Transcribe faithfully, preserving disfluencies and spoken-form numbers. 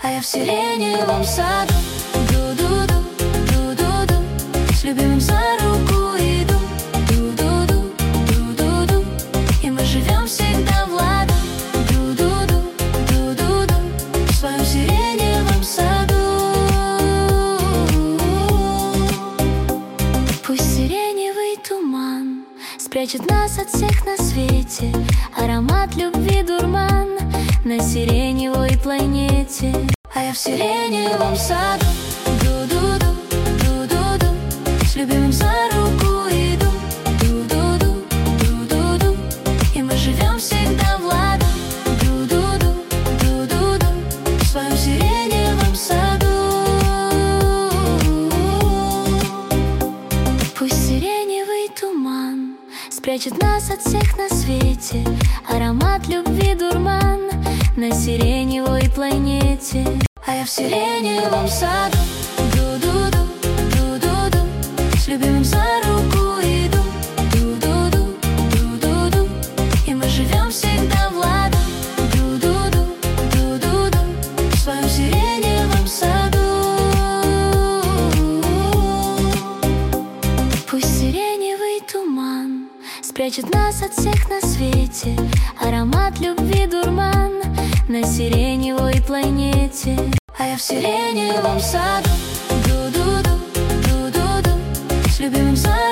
А я в сиреневом саду, ду-ду-ду, ду-ду-ду, с любимым за руку иду, ду-ду-ду, ду-ду-ду, и мы живем всегда в ладу, ду-ду-ду, ду-ду-ду, в своем сиреневом саду. Пусть сиреневый туман спрячет нас от всех на свете, аромат любви дурман на сиреневой планете. А я в сиреневом саду, ду-ду-ду, ду-ду-ду, с любимым за руку иду, ду-ду-ду, ду-ду-ду, и мы живем всегда в ладу, ду-ду-ду, ду-ду-ду, в своем сиреневом саду. Пусть сиреневый туман спрячет нас от всех на свете, аромат любви дурман на сиреневой планете. А я в сиреневом саду, ду-ду-ду, ду-ду-ду, с любимым за руку иду, ду-ду-ду, ду-ду-ду, и мы живем всегда в ладу, ду-ду-ду, ду-ду-ду, в своем сиреневом саду. Пусть сиреневый туман спрячет нас от всех на свете, аромат любви дурман на сиреневой планете. А я в сиреневом саду, ду-ду-ду, ду-ду-ду, с любимым за